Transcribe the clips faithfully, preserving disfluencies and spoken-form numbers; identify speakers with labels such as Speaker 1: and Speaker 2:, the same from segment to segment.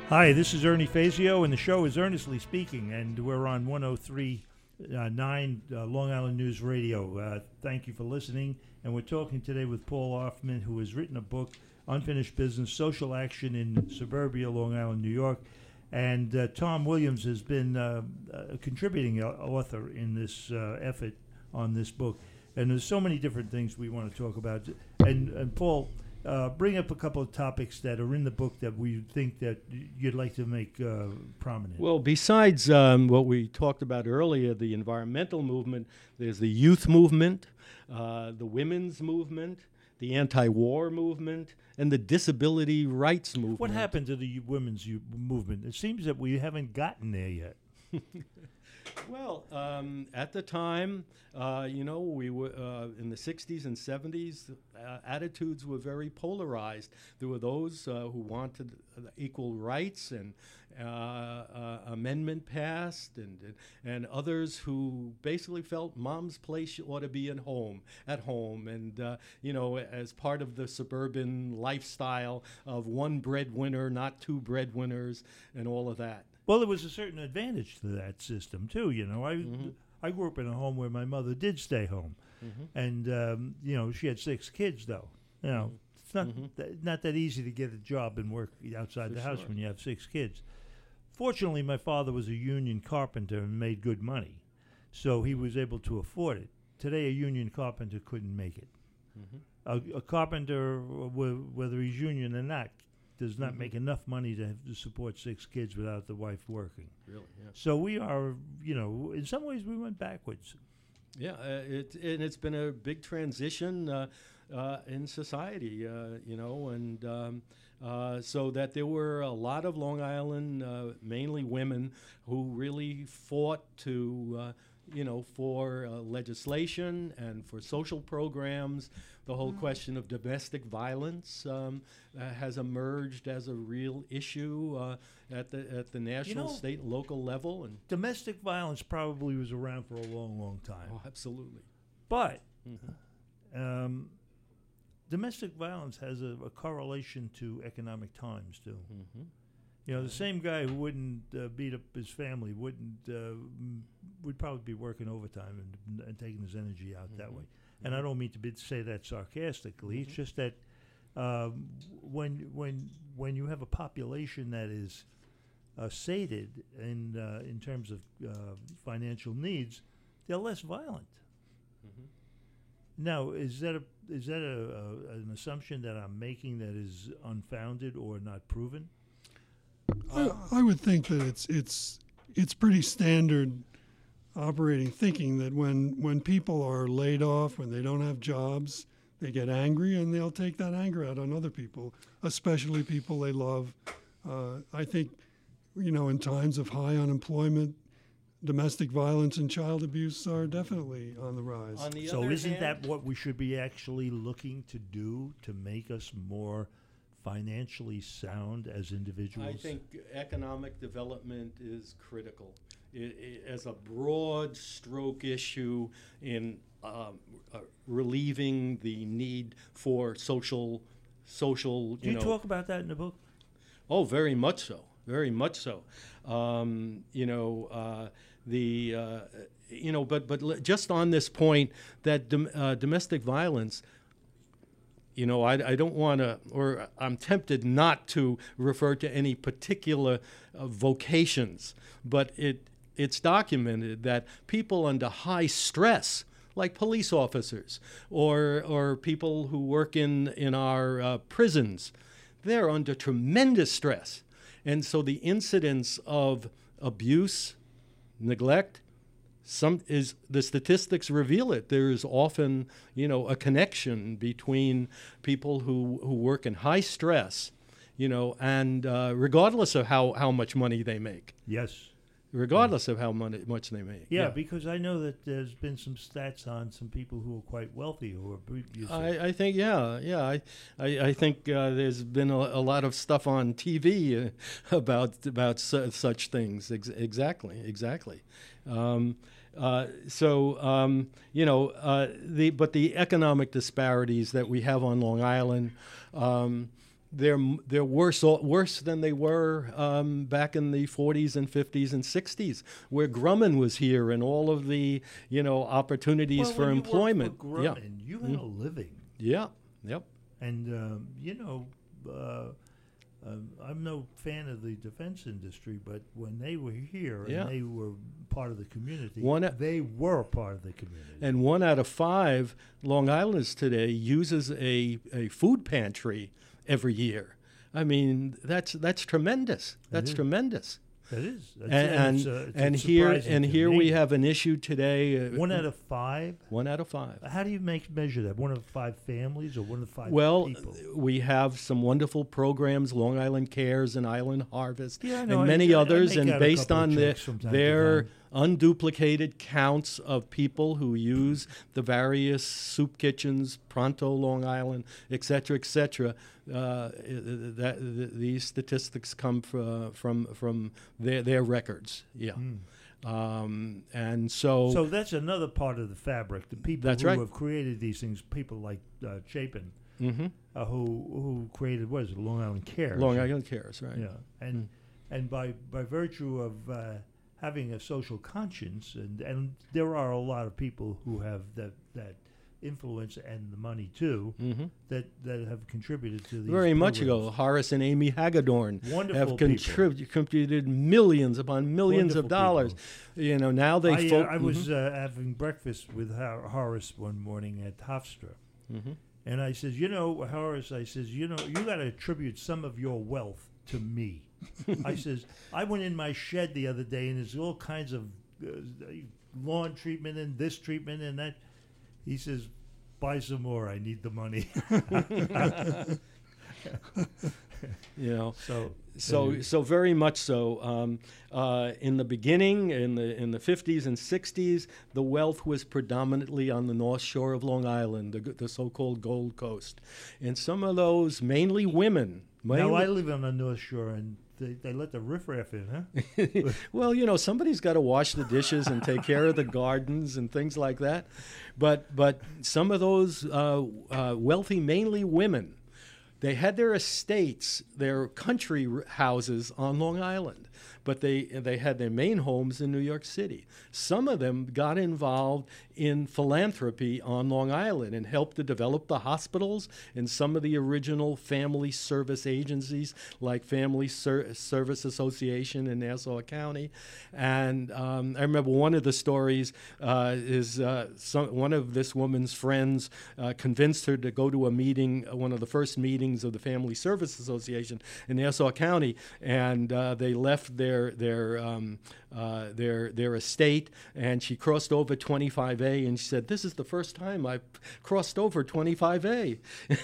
Speaker 1: Hi, this is Ernie Fazio, and the show is Earnestly Speaking, and we're on one oh three point nine uh, Long Island News Radio. Uh, thank you for listening, and we're talking today with Paul Offman, who has written a book, Unfinished Business, Social Action in Suburbia, Long Island, New York, and uh, Tom Williams has been uh, a contributing author in this uh, effort on this book, and there's so many different things we want to talk about, and, and Paul, Uh, bring up a couple of topics that are in the book that we think that you'd like to make uh, prominent.
Speaker 2: Well, besides um, what we talked about earlier, the environmental movement, there's the youth movement, uh, the women's movement, the anti-war movement, and the disability rights movement.
Speaker 1: What happened to the women's u- movement? It seems that we haven't gotten there yet.
Speaker 2: Well, um, at the time, uh, you know, we were uh, in the sixties and seventies, uh, attitudes were very polarized. There were those uh, who wanted equal rights and uh, uh, amendment passed, and, and and others who basically felt mom's place ought to be at home, at home, and uh, you know, as part of the suburban lifestyle of one breadwinner, not two breadwinners, and all of that.
Speaker 1: Well, there was a certain advantage to that system too. You know, I
Speaker 2: Mm-hmm.
Speaker 1: I grew up in a home where my mother did stay home,
Speaker 2: Mm-hmm.
Speaker 1: and um, you know, she had six kids though. You know, it's not
Speaker 2: Mhm.
Speaker 1: th- not that easy to get a job and work outside
Speaker 2: For
Speaker 1: the house
Speaker 2: sure.
Speaker 1: when you have six kids. Fortunately, my father was a union carpenter and made good money, so he was able to afford it. Today, a union carpenter couldn't make it.
Speaker 2: Mhm.
Speaker 1: A, a carpenter, w- whether he's union or not, does not
Speaker 2: Mhm.
Speaker 1: make enough money to, have to support six kids without the wife working.
Speaker 2: Really, yeah.
Speaker 1: So we are, you know, in some ways we went backwards.
Speaker 2: Yeah, uh, it, and it's been a big transition uh, uh, in society, uh, you know, and um, uh, so that there were a lot of Long Island, uh, mainly women, who really fought to, uh, you know, for uh, legislation and for social programs. The whole question of domestic violence um, uh, has emerged as a real issue uh, at the at the national,
Speaker 1: know,
Speaker 2: state, and local level, and
Speaker 1: Domestic violence probably was around for a long, long time.
Speaker 2: oh, absolutely.
Speaker 1: But
Speaker 2: Mhm.
Speaker 1: um, domestic violence has a, a correlation to economic times, too.
Speaker 2: Mhm.
Speaker 1: You know, the same guy who wouldn't uh, beat up his family wouldn't uh, m- would probably be working overtime and, and taking his energy out that way. And I don't mean to be, say that sarcastically. It's just that um, when when when you have a population that is uh, sated in uh, in terms of uh, financial needs, they're less violent.
Speaker 2: Mhm.
Speaker 1: Now, is that a is that a, a an assumption that I'm making that is unfounded or not proven?
Speaker 3: I, I would think that it's it's it's pretty standard operating thinking that when when people are laid off, when they don't have jobs, they get angry and they'll take that anger out on other people, especially people they love. Uh, I think, you know, in times of high unemployment, domestic violence and child abuse are definitely on the rise.
Speaker 2: On the
Speaker 1: So
Speaker 2: other
Speaker 1: isn't
Speaker 2: hand,
Speaker 1: that what we should be actually looking to do to make us more financially sound as individuals?
Speaker 2: I think economic development is critical. It, it, as a broad stroke issue in um, uh, relieving the need for social, social.
Speaker 1: Do
Speaker 2: You
Speaker 1: you
Speaker 2: know,
Speaker 1: talk about that in the book?
Speaker 2: Oh, very much so. Very much so. Um, you know, uh, the uh, you know, but but l- just on this point that dom- uh, domestic violence. You know, I, I don't want to, or I'm tempted not to refer to any particular uh, vocations, but it it's documented that people under high stress, like police officers or or people who work in in our uh, prisons, they're under tremendous stress, and so the incidence of abuse, neglect. Some is the statistics reveal it. There is often, you know, a connection between people who, who work in high stress, you know, and uh, regardless of how, how much money they make,
Speaker 1: Yes.
Speaker 2: regardless of how money, much they make.
Speaker 1: Yeah, because I know that there's been some stats on some people who are quite wealthy who are abusive.
Speaker 2: I, I think, yeah, yeah. I, I, I think uh, there's been a, a lot of stuff on T V uh, about about su- such things. Ex- exactly, exactly. Um, uh, so um, you know, uh, the but the economic disparities that we have on Long Island, um, they're they're worse worse than they were um, back in the forties and fifties and sixties, where Grumman was here and all of the you know opportunities
Speaker 1: well,
Speaker 2: for
Speaker 1: when
Speaker 2: employment.
Speaker 1: You worked for Grumman,
Speaker 2: yeah,
Speaker 1: you had
Speaker 2: mm.
Speaker 1: a living.
Speaker 2: Yeah, yep.
Speaker 1: And um, you know, uh, um, I'm no fan of the defense industry, but when they were here
Speaker 2: Yeah.
Speaker 1: and they were part of the community,
Speaker 2: One o-
Speaker 1: they were part of the community.
Speaker 2: And one out of five Long Islanders today uses a, a food pantry every year. I mean, that's that's tremendous. That's
Speaker 1: is.
Speaker 2: tremendous.
Speaker 1: That is. That's,
Speaker 2: And
Speaker 1: it's, uh, it's
Speaker 2: and here
Speaker 1: surprising
Speaker 2: and
Speaker 1: to
Speaker 2: here
Speaker 1: me.
Speaker 2: we have an issue today. Uh,
Speaker 1: one out of five.
Speaker 2: one out of five.
Speaker 1: How do you make measure that? One of five families or one of five
Speaker 2: Well,
Speaker 1: people?
Speaker 2: we have some wonderful programs, Long Island Cares and Island Harvest,
Speaker 1: Yeah, I know.
Speaker 2: and
Speaker 1: I-
Speaker 2: many
Speaker 1: I- I
Speaker 2: others.
Speaker 1: make
Speaker 2: And
Speaker 1: out a
Speaker 2: based
Speaker 1: couple of
Speaker 2: on the,
Speaker 1: checks from time to
Speaker 2: their
Speaker 1: time.
Speaker 2: unduplicated counts of people who use the various soup kitchens, Pronto Long Island, et cetera, et cetera, uh, that, th- these statistics come fr- from from their, their records. Yeah. Um, and so,
Speaker 1: So that's another part of the fabric. The people
Speaker 2: That's
Speaker 1: who
Speaker 2: right.
Speaker 1: have created these things, people like uh, Chapin,
Speaker 2: mhm.
Speaker 1: uh, who who created what is it, Long Island Cares?
Speaker 2: Long Island Cares, right?
Speaker 1: Yeah, and and by by virtue of uh, having a social conscience, and and there are a lot of people who have that that influence and the money too,
Speaker 2: hmm
Speaker 1: that that have contributed to these
Speaker 2: Very much ago,
Speaker 1: programs.
Speaker 2: Horace and Amy Hagedorn
Speaker 1: Wonderful
Speaker 2: have
Speaker 1: people.
Speaker 2: contrib- contributed millions upon millions
Speaker 1: Wonderful
Speaker 2: of dollars.
Speaker 1: people.
Speaker 2: You know, now they.
Speaker 1: I,
Speaker 2: fo-
Speaker 1: uh, I
Speaker 2: Mhm.
Speaker 1: was uh, having breakfast with Hor- Horace one morning at Hofstra.
Speaker 2: Mhm.
Speaker 1: And I says, you know, Horace, I says, you know, you got to attribute some of your wealth to me. I says, I went in my shed the other day and there's all kinds of uh, lawn treatment and this treatment and that. He says, buy some more. I need the money.
Speaker 2: You know,
Speaker 1: So,
Speaker 2: so
Speaker 1: uh,
Speaker 2: so very much so. Um, uh, in the beginning, in the in the fifties and sixties, the wealth was predominantly on the North Shore of Long Island, the, the so-called Gold Coast, and some of those mainly women.
Speaker 1: now
Speaker 2: mainly-
Speaker 1: I live on the North Shore and they, they let the riffraff in, huh?
Speaker 2: Well, you know, somebody's got to wash the dishes and take care of the gardens and things like that. But but some of those uh, uh, wealthy, mainly women, they had their estates, their country r- houses on Long Island, but they they had their main homes in New York City. Some of them got involved in philanthropy on Long Island and helped to develop the hospitals and some of the original family service agencies like Family Ser- Service Association in Nassau County. And um, I remember one of the stories uh, is uh, some, one of this woman's friends uh, convinced her to go to a meeting, uh, one of the first meetings of the Family Service Association in Nassau County, and uh, they left their their um, uh, their their estate, and she crossed over twenty-five A, and she said, "This is the first time I've crossed over twenty-five A."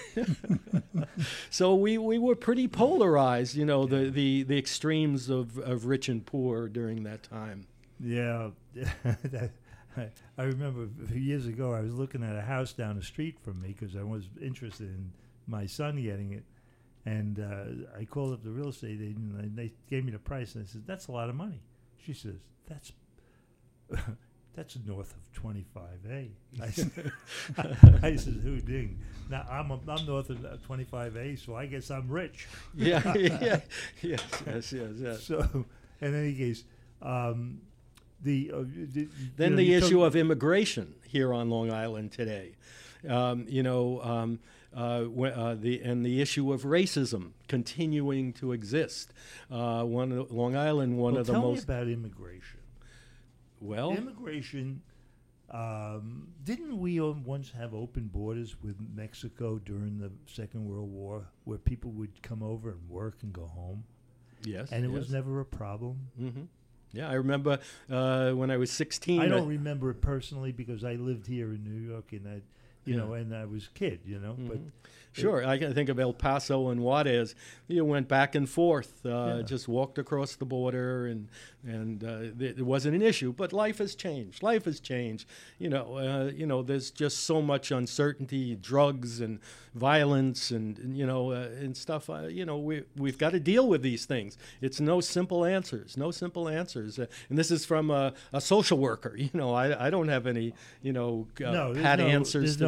Speaker 2: So we, we were pretty polarized, you know, the, the, the extremes of, of rich and poor during that time.
Speaker 1: Yeah, that, I, I remember a few years ago I was looking at a house down the street from me because I was interested in my son getting it, and uh, I called up the real estate agent and they gave me the price and I said, "That's a lot of money." She says, "That's that's north of twenty-five A." I said, I said, "Who ding? Now I'm a, I'm north of uh, twenty-five A, so I guess I'm rich."
Speaker 2: Yeah, yeah, yes, yes, yes, yes.
Speaker 1: So, in any case, um, the, uh, the
Speaker 2: Then
Speaker 1: you know,
Speaker 2: the
Speaker 1: you
Speaker 2: issue
Speaker 1: took-
Speaker 2: of immigration here on Long Island today, um, you know, um, uh, wh- uh, the and the issue of racism continuing to exist. Uh, one of the- Long Island, one
Speaker 1: well,
Speaker 2: of the
Speaker 1: tell me
Speaker 2: most
Speaker 1: about immigration.
Speaker 2: well.
Speaker 1: Immigration. Um, didn't we um, once have open borders with Mexico during the Second World War, where people would come over and work and go home,
Speaker 2: Yes,
Speaker 1: and it
Speaker 2: yes.
Speaker 1: was never a problem?
Speaker 2: hmm Yeah, I remember uh, when I was sixteen.
Speaker 1: I don't remember it personally because I lived here in New York, and I, you
Speaker 2: Yeah.
Speaker 1: know, and I was a kid, you know. But
Speaker 2: Mhm. Sure, I can think of El Paso and Juarez. You went back and forth, uh,
Speaker 1: Yeah.
Speaker 2: just walked across the border, and and uh, th- it wasn't an issue. But life has changed. Life has changed. You know, uh, you know, there's just so much uncertainty, drugs and violence, and, and you know, uh, and stuff. Uh, you know, we we've got to deal with these things. It's no simple answers. No simple answers. Uh, and this is from a, a social worker. You know, I I don't have any you know uh,
Speaker 1: no, there's
Speaker 2: pat
Speaker 1: no,
Speaker 2: answers
Speaker 1: there's
Speaker 2: to
Speaker 1: no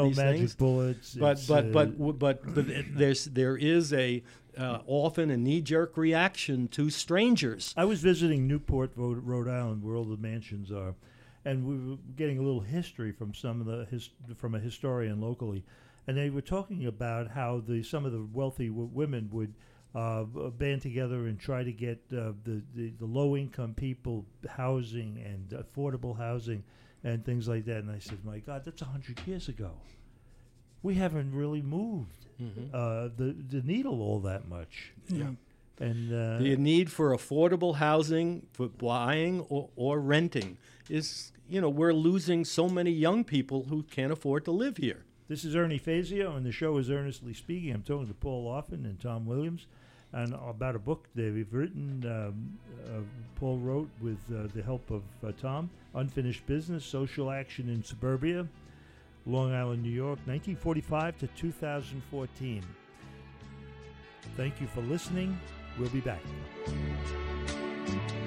Speaker 1: no
Speaker 2: these
Speaker 1: magic
Speaker 2: things.
Speaker 1: bullets.
Speaker 2: But
Speaker 1: It's,
Speaker 2: but
Speaker 1: uh,
Speaker 2: but w- but but it- there's there is a uh, often a knee-jerk reaction to strangers.
Speaker 1: I was visiting Newport, Rhode, Rhode Island, where all the mansions are, and we were getting a little history from some of the his, from a historian locally, and they were talking about how the some of the wealthy w- women would uh, band together and try to get uh, the, the the low-income people housing and affordable housing and things like that. And I said, "My God, that's a hundred years ago. We haven't really moved
Speaker 2: Mhm.
Speaker 1: uh, the the needle all that much."
Speaker 3: Yeah.
Speaker 1: And uh,
Speaker 2: The need for affordable housing, for buying or, or renting, is, you know, we're losing so many young people who can't afford to live here.
Speaker 1: This is Ernie Fazio, and the show is Earnestly Speaking. I'm talking to Paul Laughlin and Tom Williams and about a book they've written. Um, uh, Paul wrote with uh, the help of uh, Tom, Unfinished Business, Social Action in Suburbia, Long Island, New York, nineteen forty-five to two thousand fourteen. Thank you for listening. We'll be back.